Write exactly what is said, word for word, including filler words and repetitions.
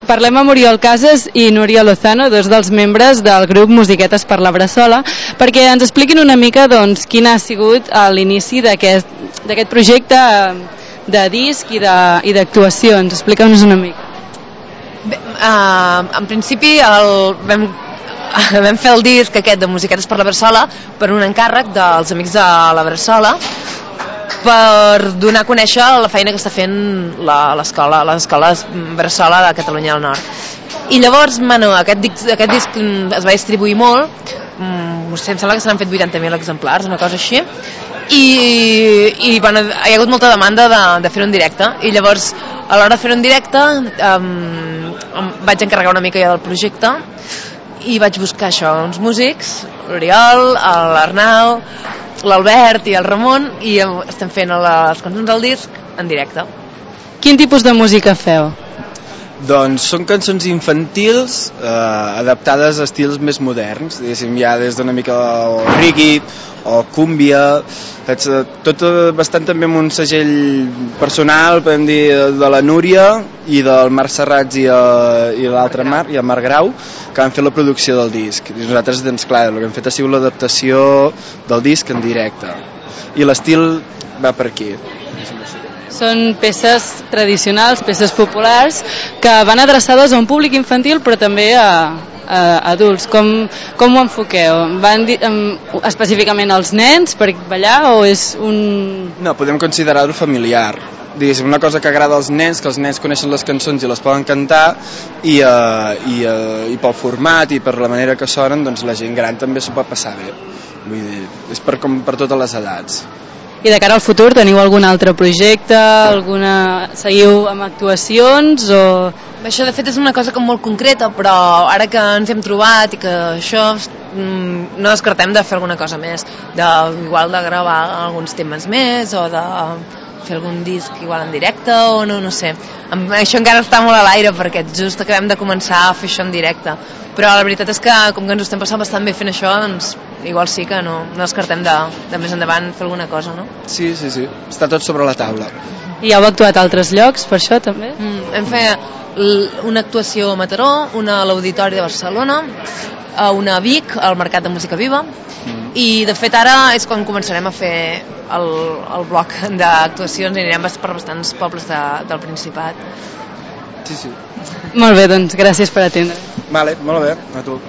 parlem amb Oriol Casas i Núria Lozano, dos dels membres del grup Musiquetes per la Bressola, perquè ens expliquin una mica doncs, quin ha sigut l'inici d'aquest d'aquest projecte de disc i d'actuacions. Expliqueu-nos una mica. Bé, uh, en principi el, vam, vam fer el disc aquest de Musiquetes per la Bressola per un encàrrec dels amics de la Bressola, per donar a conèixer la feina que està fent l'escola, les escoles Bressola de Catalunya del Nord. I llavors, bueno, aquest, disc, aquest disc es va distribuir molt, em sembla que se n'han fet vuitanta mil exemplars, una cosa així, i, i bueno, hi ha hagut molta demanda de, de fer-ho en directe, i llavors a l'hora de fer-ho en directe um, em vaig encarregar una mica ja del projecte i vaig buscar això, uns músics, l'Oriol, l'Arnau, l'Albert i el Ramon, i estem fent les cançons del disc en directe. Quin tipus de música feu? Doncs són cançons infantils eh, adaptades a estils més moderns, diguéssim, ja des d'una mica o reggae o cúmbia, tot bastant també amb un segell personal, podem dir, de la Núria i del Marc Serrats i, i l'altre Marc, i el Marc Grau, que han fet la producció del disc. I nosaltres, doncs clar, el que hem fet ha sigut l'adaptació del disc en directe. I l'estil va per aquí. Són peces tradicionals, peces populars, que van adreçades a un públic infantil però també a, a adults. Com, com ho enfoqueu? Van dir, um, específicament als nens per ballar o és un... No, podem considerar-ho familiar. Diguéssim, una cosa que agrada als nens, que els nens coneixen les cançons i les poden cantar, i, uh, i, uh, i pel format i per la manera que sonen, doncs la gent gran també s'ho pot passar bé. Vull dir, és per, com per totes les edats. I de cara al futur teniu algun altre projecte, alguna... seguiu amb actuacions o... Això de fet és una cosa com molt concreta, però ara que ens hem trobat i que això mm, no descartem de fer alguna cosa més, de, igual de gravar alguns temes més o de fer algun disc igual en directe o no, no sé. Això encara està molt a l'aire perquè just acabem de començar a fer això en directe, però la veritat és que com que ens ho estem passant bastant bé fent això, doncs igual sí que no, no descartem de, de més endavant fer alguna cosa, no? Sí, sí, sí, està tot sobre la taula. I heu actuat a altres llocs per això també? Mm, hem fet una actuació a Mataró, una a l'Auditori de Barcelona, una a Vic, al Mercat de Música Viva, mm. i de fet ara és quan començarem a fer el, el bloc d'actuacions i anirem per bastants pobles de, del Principat. Sí, sí. Molt bé, doncs gràcies per atendre. Vale, molt bé, a tu.